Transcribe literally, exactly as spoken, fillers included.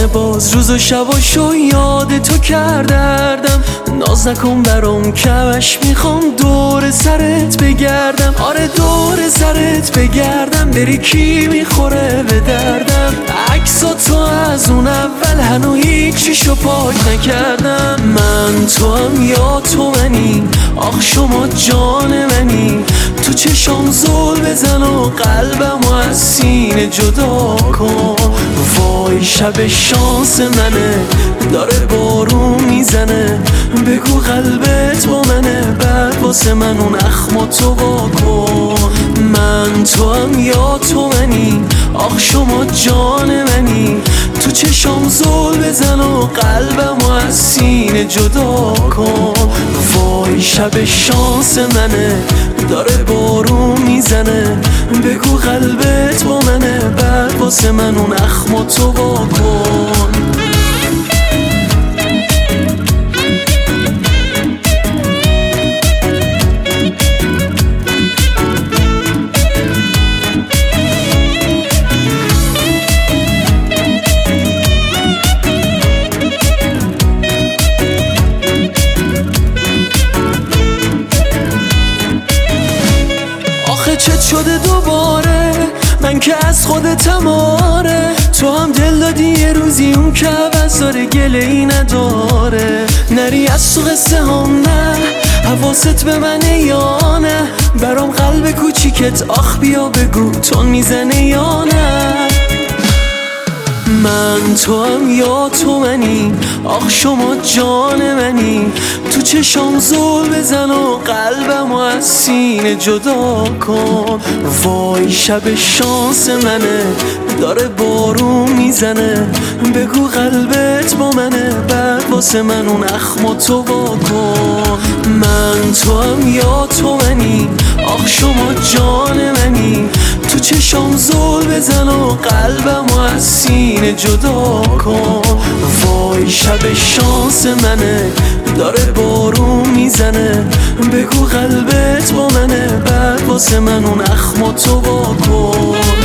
منه باز روز و شباشو یاد تو کردردم. ناز نکن برام کمش میخوام دور سرت بگردم. آره دور سرت بگردم بری کی میخوره به دردم. عکسا تو از اون اول هنو هیچیشو پاک نکردم. من تو هم یا تو منی آخ شما جان منی. تو چشام زل بزن و قلبمو از سینه جدا کن. وای شب شانس منه داره بارون میزنه. بگو قلبت با منه بعد واسه من اون اخمو تو واکن. من تو هم یا تو منی آخ شما جان منی. تو چشام زل بزن و قلبمو از سینه جدا کن. وای شب شانس منه داره بارون میزنه. بگو قلبت با منه بعد واسه من اون اخمو تو واکن. چت شده دوباره من که از خودتم آره. تو هم دل دادی یه روزی اون که عوض داره گله ای نداره. نری از تو قصه هم نه حواست به منه یا نه. برام قلب کوچیکت آخ بیا بگو تون میزنه یا نه. من تو هم یا تو منی آخ شما جان منی. تو چشام زل بزن و قلبمو از سینه جدا کن. وای شب شانس منه داره بارون میزنه. بگو قلبت با منه بعد واسه من اون اخمو تو واکن. من تو هم یا تو منی آخ شما جان منی. تو چشام زل بزن و قلبمو از سینه جدا کن. وای شب شانس منه داره بارون میزنه. بگو قلبت با منه بعد واسه من اون اخمو تو واکن.